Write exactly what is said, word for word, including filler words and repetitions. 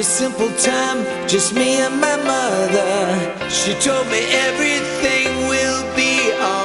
a simple time, just me and my mother. She told me everything will be alright.